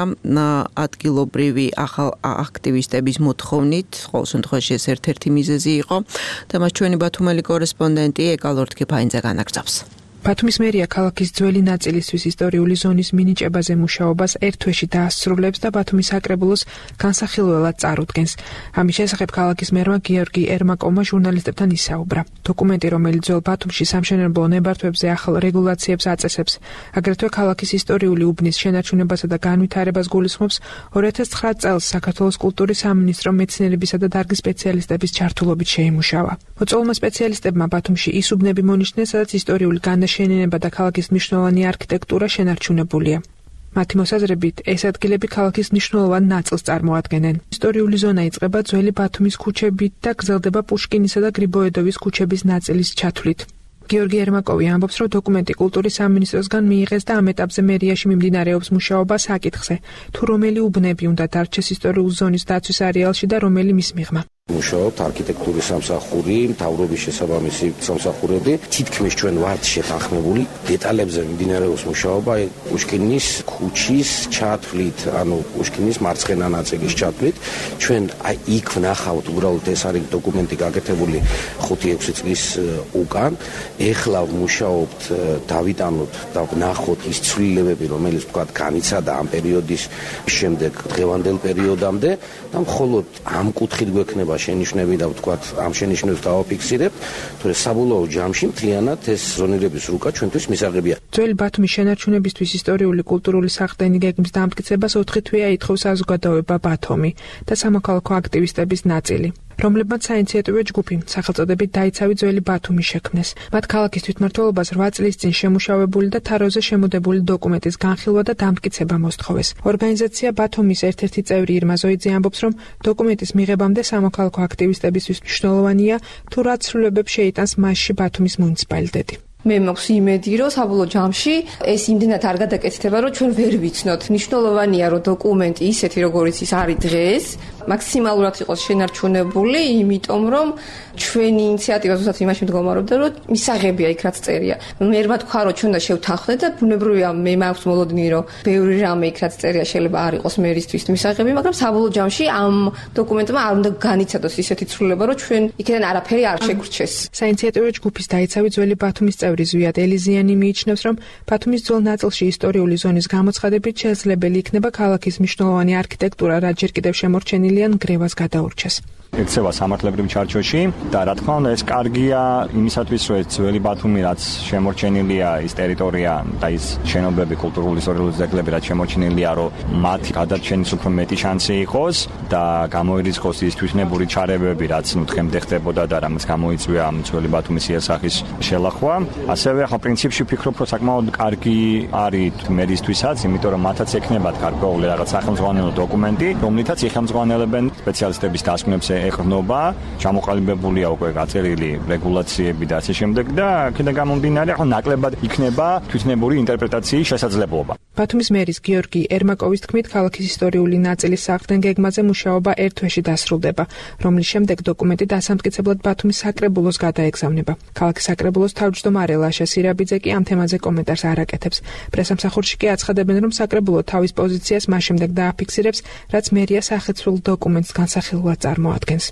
ადგილობრივი ახალ აქტივისტების მოთხოვნით, ყოველ შემთხვევაში ეს ერთ-ერთი მიზეზი იყო. თემას ჩვენი ბათუმელი კორესპონდენტი ეკალორთქიფაინძე განაგრძობს. ბათუმის მერია ქალაქის ძველი ნაწილისთვის ისტორიული ზონის მინიჭებაზე მუშაობას ერთ თვეში დაასრულებს და ბათუმის საკრებულოს განსახილველად წარუდგენს. ამის შესახებ ქალაქის მერმა გიორგი ერმაკოვმა ჟურნალისტებთან ისაუბრა. დოკუმენტი, რომელიც ძველ ბათუმში სამშენებლო ნებართვებზე ახალ რეგულაციებს აწესებს, აგრეთვე ქალაქის ისტორიული უბნის შენარჩუნებასა და განვითარებას გულისხმობს, ორი ათას ცხრა წელს საქართველოს კულტურის სამინისტრო მეცნიერებისა და დარგის სპეციალისტების ჩართულობით შეიმუშავა. მოწვეულმა სპეციალისტებმა ბათუმში ის უბნები მონიშნეს, სადაც ისტორიული განაშენიანება და ქალაქის მნიშვნელოვანი არქიტექტურა შენარჩუნებულია. მათი მოსაზრებით, ეს ადგილები ქალაქის მნიშვნელოვან ნაწილს წარმოადგენენ. ისტორიული ზონა იწყება ძველი ბათუმის ქუჩებით და გრძელდება პუშკინისა და გრიბოედოვის ქუჩების ნაწილის ჩათვლით. გიორგი ერმაკოვი ამბობს, რომ დოკუმენტი კულტურის სამინისტროსგან მიიღეს და ამ ეტაპზე მერიაში მიმდინარეობს მუშაობა საკითხზე, თუ რომელი უბნები უნდა დარჩეს ისტორიული ზონის დაცვის არეალში და რომელი მის მიღმა. მუშაობთ არქიტექტურის სამსახური, მთავრობის შესაბამისი სამსახურები. თითქმის ჩვენ ვართ შეთანხმებული დეტალებზე მიმდინარეობს მუშაობა პუშკინის ქუჩის ჩათვლით, ანუ პუშკინის მარცხენა ნაწილის ჩათვლით. ჩვენ აი იქ ვნახავთ, უბრალოდ ეს არის დოკუმენტი გაკეთებული ხუთი ექვსი წლის უკან. ეხლა ვმუშაობთ, დავიტანოთ და ვნახოთ ის ცვლილებები, რომელიც თქვა განიცადა ამ პერიოდის შემდეგ დღევანდელ პერიოდამდე და მხოლოდ ამ კუთხით გვექნება შეიძლება შენიშვნები და ვთქვათ ამ შენიშვნებს დავაფიქსირებთ, თორე საბოლოო ჯამში მთლიანად ეს ზონირების რუკა ჩვენთვის მისაღებია. ძველი ბათუმის შენარჩუნებისთვის ისტორიული კულტურული საყრდენი გეგმის დამტკიცებას ოთხი თვეა ითხოვს საზოგადოება ბათუმი და სამოქალაქო აქტივისტების ნაწილი, რომლებმაც საინიციატივო ჯგუფი სახელწოდებით დაიცავი ძველი ბათუმი შექმნეს. მათ ქალაქის თვითმმართველობას რვა წლის წინ შემუშავებული და თაროზე შემოდებული დოკუმენტის განხილვა და დამტკიცება მოსთხოვეს. ორგანიზაცია ბათუმის ერთ-ერთი წევრი ირმა ზოიძე ამბობს, რომ დოკუმენტის მიღებამდე სამოქალაქო აქტივისტებისთვის მნიშვნელოვანია თუ რა ცვლილებებს შეიტანს მასში ბათუმის მუნიციპალიტეტი. მე მაქვს იმედი, რომ საბოლოო ჯამში ეს იმდენად არ გადაკეთდება, რომ ჩვენ ვერ ვიცნოთ. მნიშვნელოვანია, რომ დოკუმენტი ისეთი, როგორიც ის არის დღეს, მაქსიმალურად იყოს შენარჩუნებული, იმიტომ რომ ჩვენი ინიციატივა ზუსტად იმაში მდგომარეობდა, რომ მისაღებია იქ რაც წერია. მე რა თქვა, რომ ჩვენ და შევთანხმდეთ და ბუნებრივია, მე მაქვს მოლოდინი, რომ ბევრი რამე იქ რაც წერია შეიძლება არ იყოს მერისთვის მისაღები, მაგრამ საბოლოო ჯამში ამ დოკუმენტმა არ უნდა განიცადოს ისეთი ცვლილება, რომ ჩვენ იქიდან არაფერი არ შეგვრჩეს. საინიციატივო ჯგუფის დაიცავი ძველი ბათუმის წევრი ზვიად ელიზიანი მიიჩნევს, რომ ბათუმის ძველ ნაწილში ისტორიული ზონის გამოცხადებით შესაძლებელი იქნება ქალაქის მნიშვნელოვანი არქიტექტურა, რაც ჯერ კიდევ შემორჩენილია ნგრევას გადაურჩეს. ექცევა სამართლებრივ ჩარჩოში და რა თქმა უნდა ეს კარგია იმისათვის, რომ ეს ძველი ბათუმი რაც შემორჩენილია ის ტერიტორია და ის შენობები, კულტურული ისტორიული ძეგლები რაც შემორჩენილია, რომ მათი გადარჩენის უფრო მეტი შანსი იყოს და გამოირიცხოს ის თვითნებური ჩარევები, რაც ნუ დღემდე ხდებოდა და რამაც გამოიწვია ამ ძველი ბათუმის იერსახის შელახვა. ასევე ხო პრინციპში ვფიქრობ, რომ საკმაოდ კარგი არის მერისთვისაც, იმიტომ რომ მათაც ექნებათ გარკვეული რაღაც სახელმძღვანელო დოკუმენტი, რომლითაც იხელმძღვანელებენ სპეციალისტების დასკვნებს ეყრდნობა, ჩამოყალიბებულია უკვე გაწერილი რეგულაციები და ასე შემდეგ და აქედან გამომდინარე, ხო ნაკლებად იქნება თვითნებური ინტერპრეტაციის შესაძლებლობა. ბათუმის მერის გიორგი ერმაკოვის თქმით, ქალაქის ისტორიული ნაწილის საყრდენ გეგმაზე მუშაობა ერთ თვეში დასრულდება, რომლის შემდეგ დოკუმენტი დასამტკიცებლად ბათუმის საკრებულოს გადაეგზავნება. ქალაქის საკრებულოს თავმჯდომარე ლაშა სირაბიძე კი ამ თემაზე კომენტარს არ აკეთებს. პრესამსახურში კი აცხადებენ, რომ საკრებულო თავის პოზიციას მას შემდეგ დააფიქსირებს, რაც მერია სახეცვლილ დოკუმენტს განსახილველად წარმოადგენს.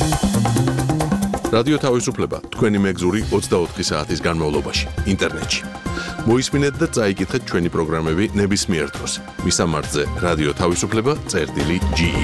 რადიო თავისუფლება თქვენი მეგზური ოცდაოთხი საათის განმავლობაში ინტერნეტში. მოისმინეთ და წაიკითხეთ ჩვენი პროგრამები ნებისმიერ დროს. მისამართზე რადიო თავისუფლება წერტილი ჯი ი.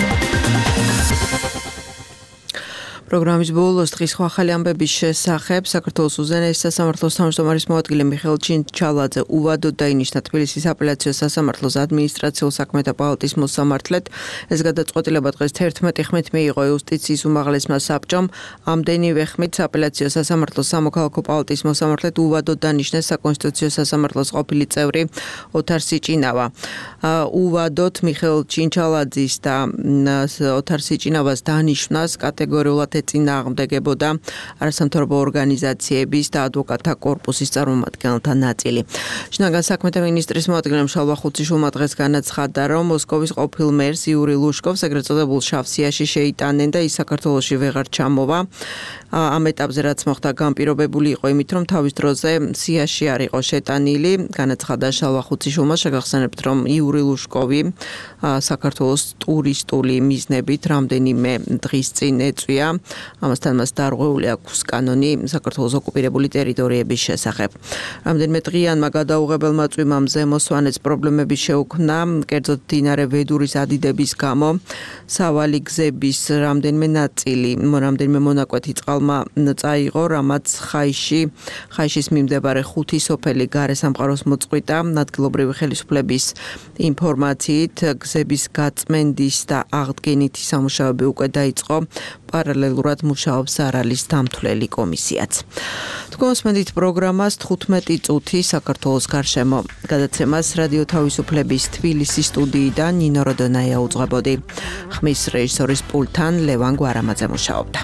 პროგრამის ბოლოს დღის ახალი ამბების შესახებ საქართველოს უზენაესი სასამართლოს თავმჯდომარის მოადგილე მიხეილ ჩინჩალაძე უვადოდ დაინიშნა თბილისის აპელაციო სასამართლოს ადმინისტრაციულ საქმეთა პალატის მოსამართლედ. ეს გადაწყვეტილება დღეს თერთმეტი ხმით მიიღო იუსტიციის უმაღლესმა საბჭომ. ამდენივე ხმით აპელაციო სასამართლოს სამოქალაქო პალატის მოსამართლედ უვადოდ დანიშნეს საკონსტიტუციო სასამართლოს ყოფილი წევრი ოთარ სიჭინავა. უვადოდ მიხეილ ჩინჩალაძის და ოთარ სიჭინავას დანიშვნას კატეგორიულად ეწინააღმდეგებოდა არასამთავრობო ორგანიზაციების და ადვოკატთა კორპუსის წარმომადგენელთა ნაწილი. შინაგან საქმეთა მინისტრის მოადგილემ შალვა ხუციშვილმა დღეს განაცხადა, რომ მოსკოვის ყოფილ მერს იური ლუშკოვს ეგრეთ წოდებულ შავ სიაში შეიტანენ და ის საქართველოში ვეღარ ჩამოვა. ამ ეტაპზე რაც მოხდა განპირობებული იყო იმით, რომ თავის დროზე სიაში არ იყო შეტანილი. განაცხადა შალვა ხუციშვილმა, შეგახსენებთ, რომ იური ლუშკოვი საქართველოს ტურისტული მიზნებით რამდენიმე დღის წინ ეწვია. ამასთან მას დარღვეული აქვს კანონი საქართველოს ოკუპირებული ტერიტორიების შესახებ. რამდენიმე დღიანმა გადაუღებელმა წვიმამ ზემოსვანეთს პრობლემები შეუქმნა, კერძოდ მდინარე ვედურის ადიდების გამო. სავალი გზების რამდენიმე ნაწილი, რამდენიმე მონაკვეთი წყალმა წაიღო, რამაც ხაიში, ხაიშის მიმდებარე ხუთი სოფელი გარესამყაროს მოწყვიტა. ადგილობრივი ხელისუფლების ინფორმაციით გზების გაწმენდის და აღდგენითი სამუშაოები უკვე დაიწყო. პარალელურად მუშაობს არალის დამთვლელი კომისიაც. თქვენსმენდით პროგრამას თხუთმეტი წუთი საქართველოს გარშემო. გადაცემას რადიო თავისუფლების თბილისის სტუდიიდან ნინო როდონაია უძღვებოდი. ხმის რეჟისორის პულტთან ლევან გვარამაძე მუშაობდა.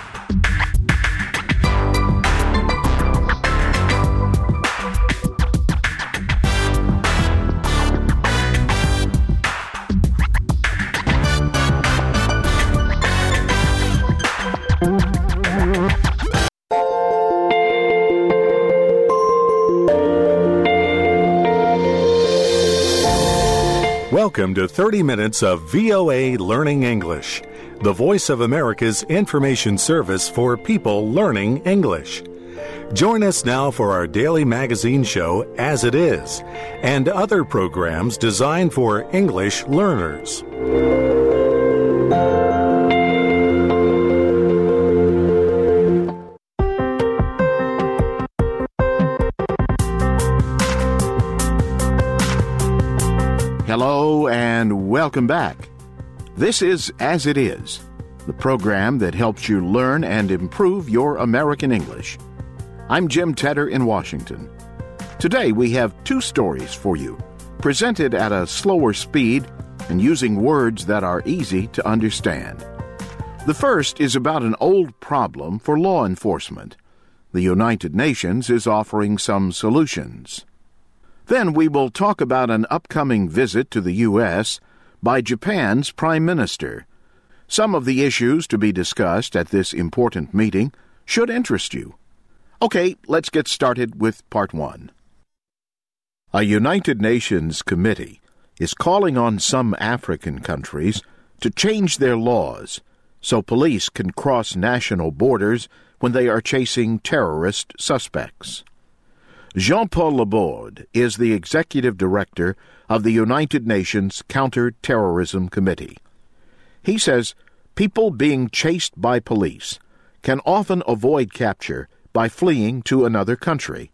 Welcome to thirty minutes of V O A Learning English, the voice of America's information service for people learning English. Join us now for our daily magazine show, As It Is, and other programs designed for English learners. Hello and welcome back. This is As It Is, the program that helps you learn and improve your American English. I'm Jim Tedder in Washington. Today we have two stories for you, presented at a slower speed and using words that are easy to understand. The first is about an old problem for law enforcement. The United Nations is offering some solutions. Then we will talk about an upcoming visit to the U S by Japan's Prime Minister. Some of the issues to be discussed at this important meeting should interest you. Okay, let's get started with part one. A United Nations committee is calling on some African countries to change their laws so police can cross national borders when they are chasing terrorist suspects. Jean-Paul Laborde is the executive director of the United Nations Counter-Terrorism Committee. He says people being chased by police can often avoid capture by fleeing to another country.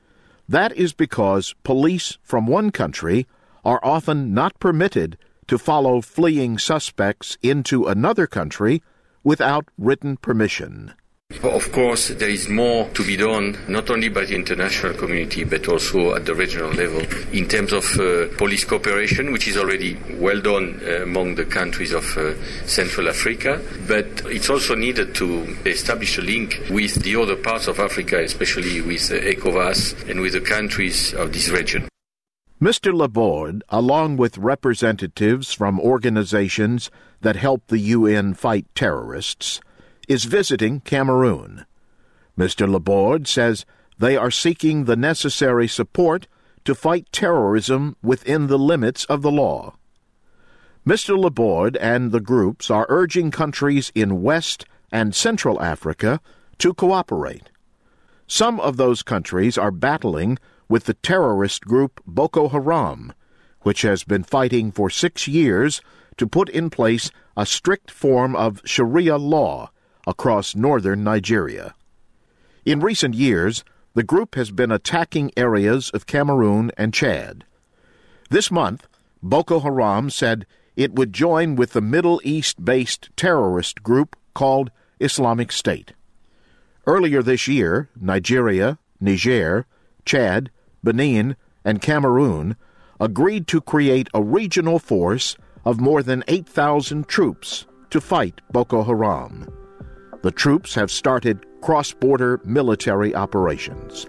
That is because police from one country are often not permitted to follow fleeing suspects into another country without written permission. Of course, there is more to be done, not only by the international community, but also at the regional level, in terms of uh, police cooperation, which is already well done uh, among the countries of uh, Central Africa. But it's also needed to establish a link with the other parts of Africa, especially with uh, ECOWAS and with the countries of this region. Mister Laborde, along with representatives from organizations that help the U N fight terrorists, is visiting Cameroon. Mister Laborde says they are seeking the necessary support to fight terrorism within the limits of the law. Mister Laborde and the groups are urging countries in West and Central Africa to cooperate. Some of those countries are battling with the terrorist group Boko Haram, which has been fighting for six years to put in place a strict form of Sharia law across northern Nigeria. In recent years, the group has been attacking areas of Cameroon and Chad. This month, Boko Haram said it would join with the Middle East-based terrorist group called Islamic State. Earlier this year, Nigeria, Niger, Chad, Benin, and Cameroon agreed to create a regional force of more than eight thousand troops to fight Boko Haram. The troops have started cross-border military operations.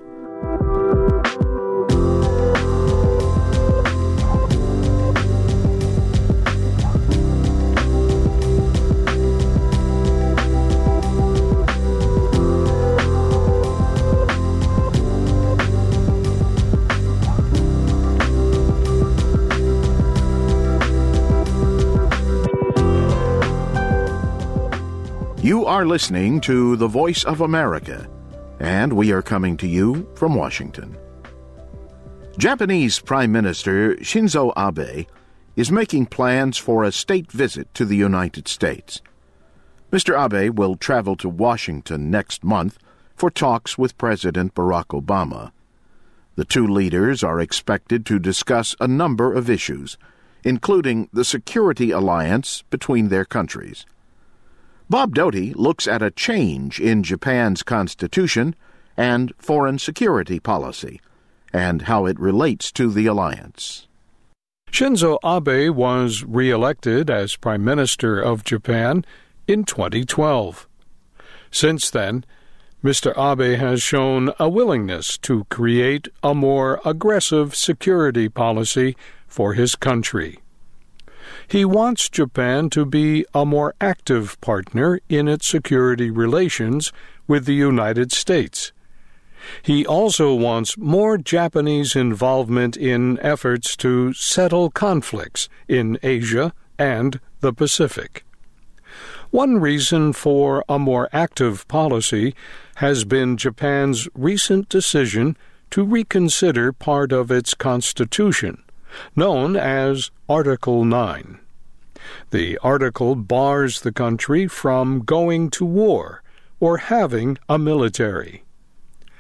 You are listening to The Voice of America, and we are coming to you from Washington. Japanese Prime Minister Shinzo Abe is making plans for a state visit to the United States. Mister Abe will travel to Washington next month for talks with President Barack Obama. The two leaders are expected to discuss a number of issues, including the security alliance between their countries. Bob Doty looks at a change in Japan's constitution and foreign security policy, and how it relates to the alliance. Shinzo Abe was re-elected as Prime Minister of Japan in twenty twelve. Since then, Mister Abe has shown a willingness to create a more aggressive security policy for his country. He wants Japan to be a more active partner in its security relations with the United States. He also wants more Japanese involvement in efforts to settle conflicts in Asia and the Pacific. One reason for a more active policy has been Japan's recent decision to reconsider part of its constitution, known as Article nine. The article bars the country from going to war or having a military.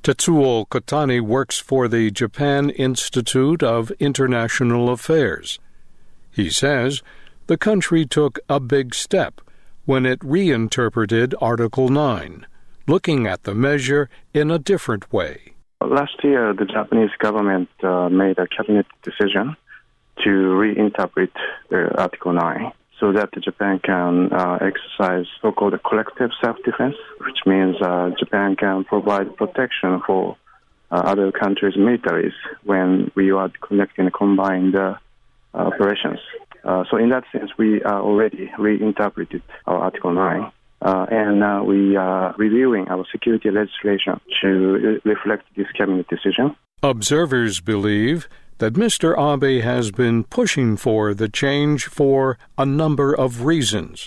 Tetsuo Kotani works for the Japan Institute of International Affairs. He says the country took a big step when it reinterpreted Article nine, looking at the measure in a different way. Last year, the Japanese government uh, made a cabinet decision to reinterpret uh, Article nine so that Japan can uh, exercise so-called collective self-defense, which means uh, Japan can provide protection for uh, other countries' militaries when we are conducting combined uh, operations. Uh, so in that sense, we are already reinterpreted our Article nine. Uh, and uh, we are reviewing our security legislation to re- reflect this cabinet decision. Observers believe that Mister Abe has been pushing for the change for a number of reasons.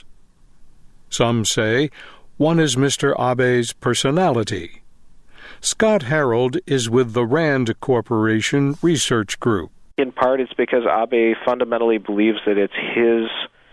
Some say one is Mister Abe's personality. Scott Harold is with the RAND Corporation Research Group. In part, it's because Abe fundamentally believes that it's his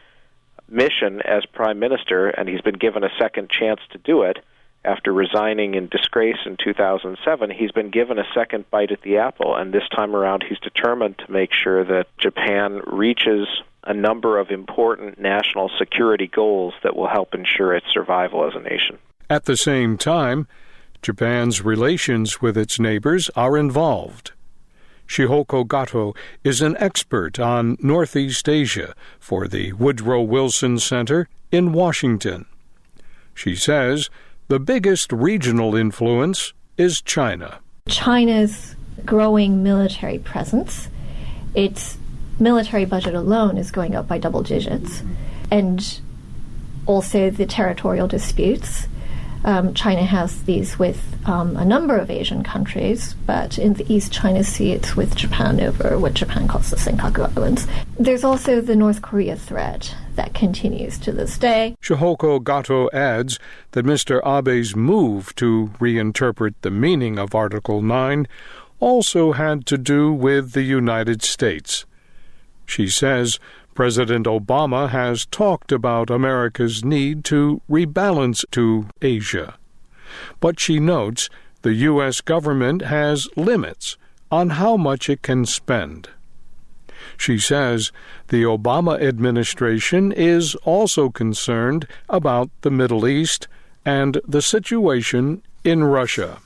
mission as prime minister, and he's been given a second chance to do it. After resigning in disgrace in two thousand seven, he's been given a second bite at the apple, and this time around he's determined to make sure that Japan reaches a number of important national security goals that will help ensure its survival as a nation. At the same time, Japan's relations with its neighbors are involved. Shihoko Gato is an expert on Northeast Asia for the Woodrow Wilson Center in Washington. She says the biggest regional influence is China. China's growing military presence, its military budget alone is going up by double digits, and also the territorial disputes. Um, China has these with um, a number of Asian countries, but in the East China Sea it's with Japan over what Japan calls the Senkaku Islands. There's also the North Korea threat that continues to this day. Shihoko Gato adds that Mister Abe's move to reinterpret the meaning of Article nine also had to do with the United States. She says President Obama has talked about America's need to rebalance to Asia. But she notes the U S government has limits on how much it can spend. She says the Obama administration is also concerned about the Middle East and the situation in Russia.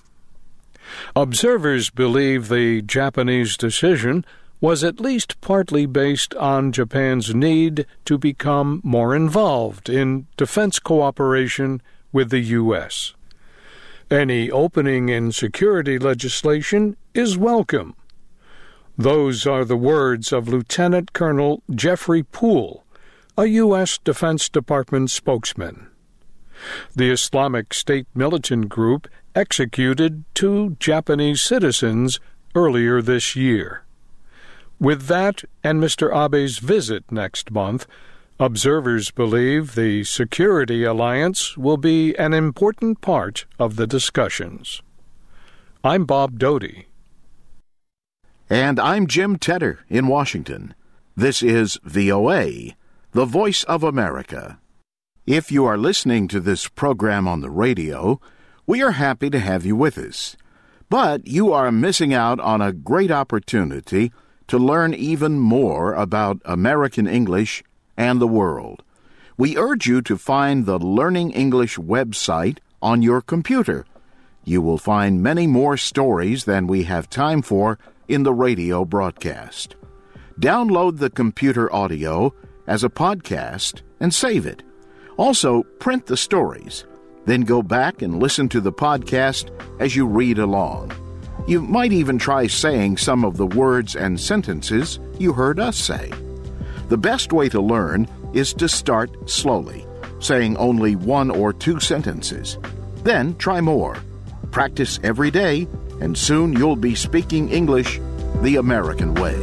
Observers believe the Japanese decision was at least partly based on Japan's need to become more involved in defense cooperation with the U S. Any opening in security legislation is welcome. Those are the words of Lieutenant Colonel Jeffrey Poole, a U S Defense Department spokesman. The Islamic State militant group executed two Japanese citizens earlier this year. With that and Mister Abe's visit next month, observers believe the security alliance will be an important part of the discussions. I'm Bob Doty. And I'm Jim Tedder in Washington. This is V O A, the Voice of America. If you are listening to this program on the radio, we are happy to have you with us. But you are missing out on a great opportunity to learn even more about American English and the world. We urge you to find the Learning English website on your computer. You will find many more stories than we have time for in the radio broadcast. Download the computer audio as a podcast and save it. Also, print the stories. Then go back and listen to the podcast as you read along. You might even try saying some of the words and sentences you heard us say. The best way to learn is to start slowly, saying only one or two sentences. Then try more. Practice every day, and soon you'll be speaking English the American way.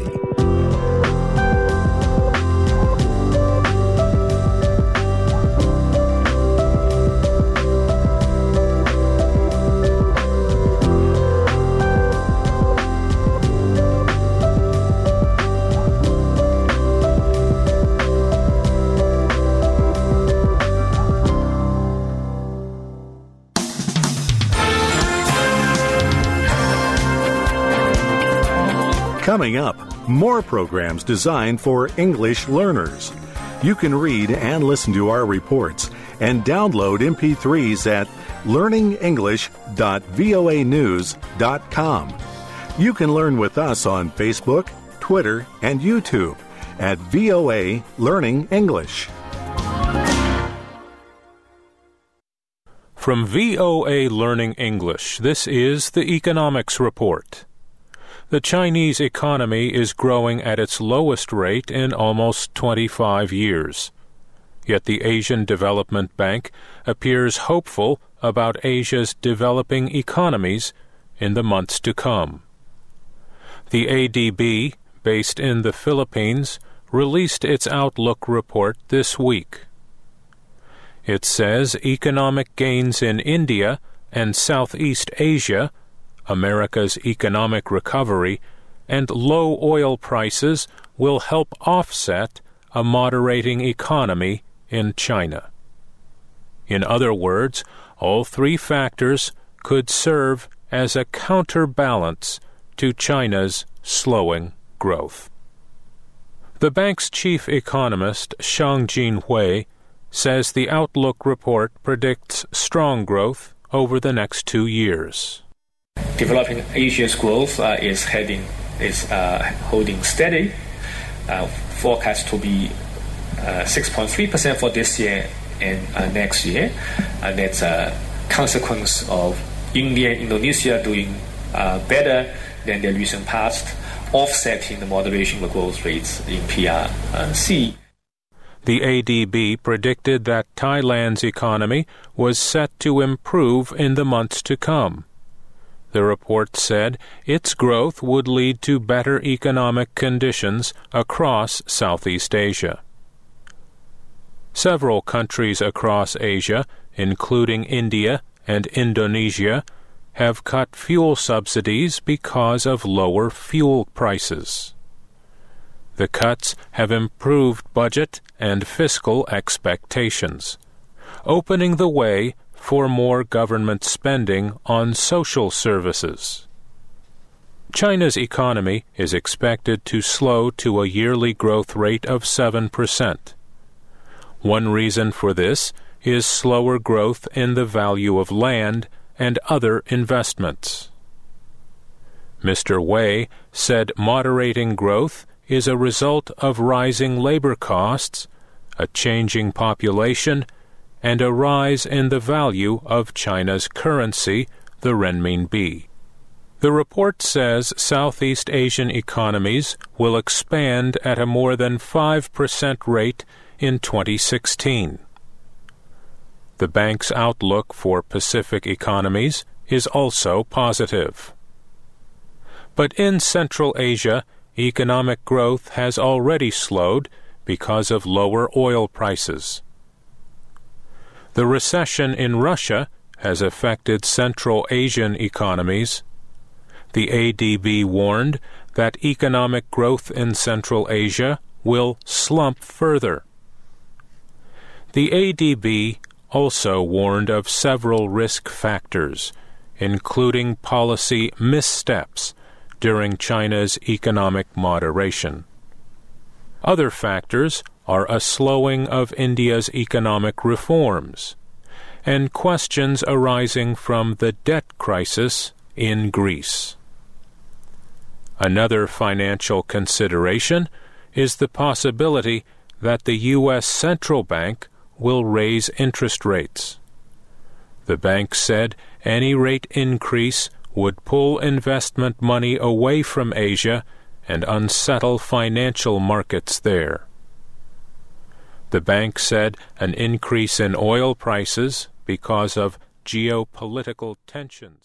Coming up, more programs designed for English learners. You can read and listen to our reports and download M P threes at learning english dot voa news dot com. You can learn with us on Facebook, Twitter, and YouTube at V O A Learning English. From V O A Learning English, this is the Economics Report. The Chinese economy is growing at its lowest rate in almost twenty-five years. Yet the Asian Development Bank appears hopeful about Asia's developing economies in the months to come. The A D B, based in the Philippines, released its Outlook report this week. It says economic gains in India and Southeast Asia, America's economic recovery, and low oil prices will help offset a moderating economy in China. In other words, all three factors could serve as a counterbalance to China's slowing growth. The bank's chief economist, Shang Jinhui, says the Outlook report predicts strong growth over the next two years. Developing Asia's growth uh, is heading is uh, holding steady. Uh, forecast to be uh, six point three percent for this year and uh, next year, and that's a consequence of India and Indonesia doing uh, better than their recent past, offsetting the moderation of growth rates in P R C. The A D B predicted that Thailand's economy was set to improve in the months to come. The report said its growth would lead to better economic conditions across Southeast Asia. Several countries across Asia, including India and Indonesia, have cut fuel subsidies because of lower fuel prices. The cuts have improved budget and fiscal expectations, opening the way for more government spending on social services. China's economy is expected to slow to a yearly growth rate of seven percent. One reason for this is slower growth in the value of land and other investments. Mister Wei said moderating growth is a result of rising labor costs, a changing population, and a rise in the value of China's currency, the renminbi. The report says Southeast Asian economies will expand at a more than five percent rate in twenty sixteen. The bank's outlook for Pacific economies is also positive. But in Central Asia, economic growth has already slowed because of lower oil prices. The recession in Russia has affected Central Asian economies. The A D B warned that economic growth in Central Asia will slump further. The A D B also warned of several risk factors, including policy missteps during China's economic moderation. Other factors are a slowing of India's economic reforms and questions arising from the debt crisis in Greece. Another financial consideration is the possibility that the U S Central Bank will raise interest rates. The bank said any rate increase would pull investment money away from Asia and unsettle financial markets there. The bank said an increase in oil prices because of geopolitical tensions